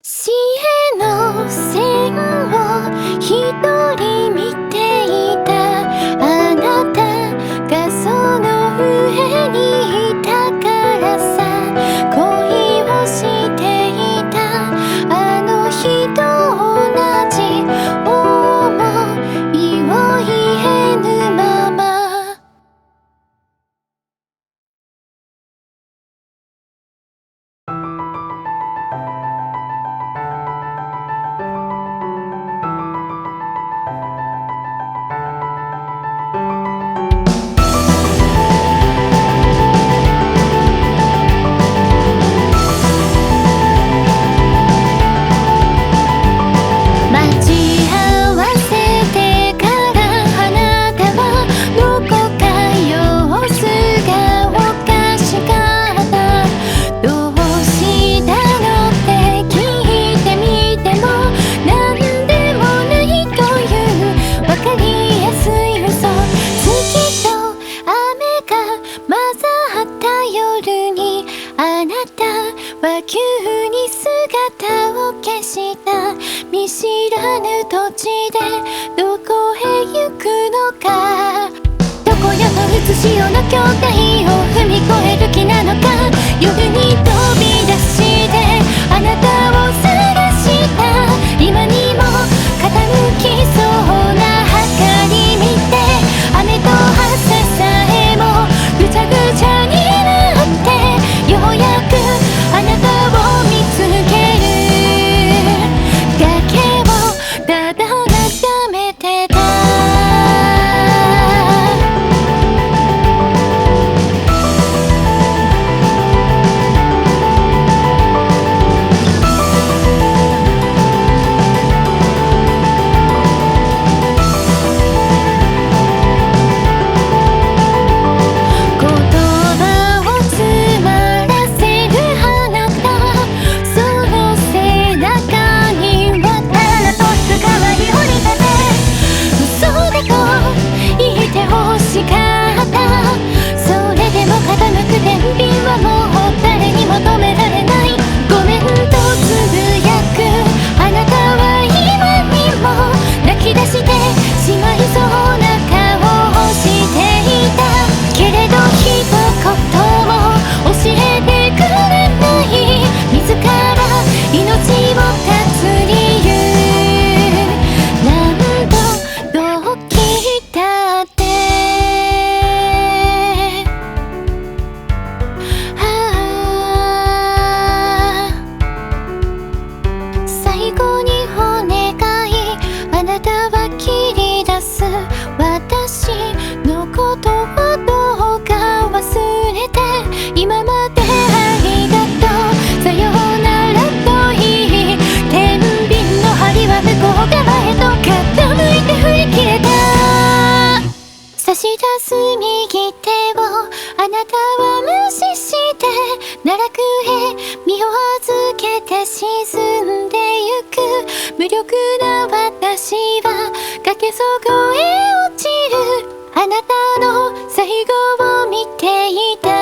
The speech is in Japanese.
死への線を一人見ていたあなたがその上にいたからさ。恋をしていたあの日と同じ想いを言えぬまま。あなたは急に姿を消した。見知らぬ土地でどこへ行くのか。どこよとうつしよの境界を踏み越える気なのか。夜に飛び出してあなたを探した。今にも傾きそうな墓に見て雨と朝さえもぐちゃぐちゃになってようやくあなたを見つける。崖をただ眺めてた。私のことはどうか忘れて今までありがとうさようならと言い天秤の針は向こう側へと傾いて振り切れた。差し出す右手をあなたは無視して奈落へ身を預けて沈んでゆく。無力な私は崖底へ落ちるあなたの最後を見ていた。